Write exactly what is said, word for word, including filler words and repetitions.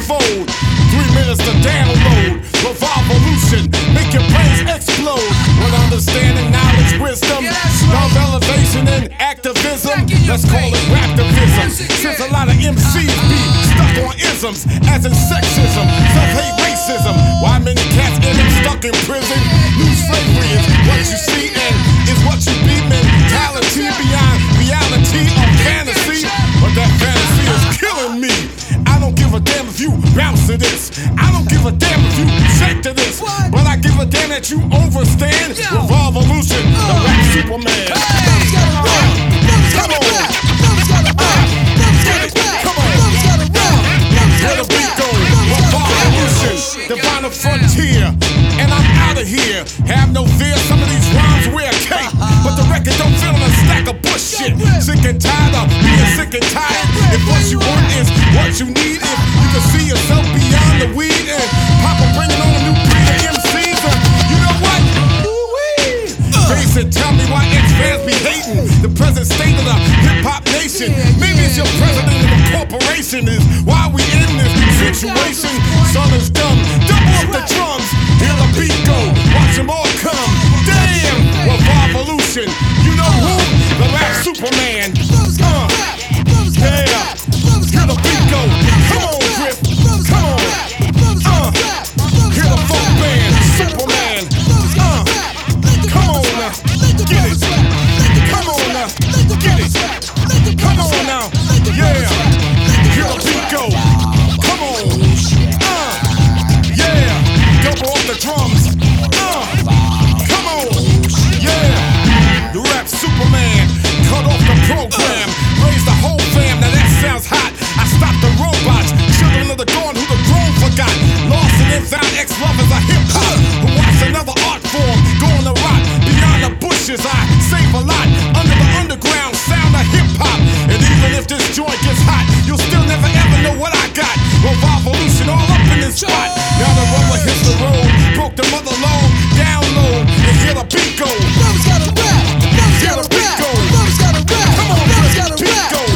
unfold. Three minutes to download. Revolution, make your brains explode. With understanding, knowledge, wisdom, love, elevation, and activism. Let's call it raptivism. Since a lot of M Cs be stuck on isms, as in sexism, self-hate, racism. Why many cats end up stuck in prison? New slavery is what you see and is what you be. Mentality beyond reality or fantasy, but that fantasy is killing me. I don't give a damn if you bounce to this. I don't give a damn if you shake to this. But I give a damn that you overstand Revolution, the rap Superman. Come on. Come on. Where the beat goes, Revolution, divine frontier. And I'm out of here. Have no fear, some of these rhymes wear a cape, but the record don't fill in a stack of bullshit. Sick and tired of being sick and tired. If what you want is what you need, if you can see yourself beyond the weed, and Papa bringing on a new breed of M Cs, uh, you know what? Face it, tell me why X-fans be hating the present state of the hip-hop nation. Maybe it's your president of the corporation is why we in this situation. Son is dumb, double up the drums, hear the beat go, watch them all come. Damn, Revolution, you know who? The rap Superman. Uh, yeah, hear the beat go. Come on, Griff, come on. Uh, hear the funk band, Superman. Uh, come on now, get it. Come on now, get it. Come on now, yeah. Hear the beat go. Come on. Uh, yeah. Double off the drums. Uh, come on. Yeah. The rap Superman. Cut off the program. Raise the whole fam. Now that sounds hot. I stopped the robots. Children of the dawn who the grown forgot. Lost and then found ex-lovers of hip-hop. Who watched another art form going to rot. Beyond the bushes I save a lot. Under the underground sound of hip-hop. And even if this joint gets hot, you'll still never ever know what I got. Revolution all up in this spot. Now the rubber hits the road. Broke the mother load. Download and hear the beat go. Brothers gotta rap. Brothers Hear gotta the beat rap. go. Brothers gotta rap. Come on, Brothers hear gotta the beat rap. go.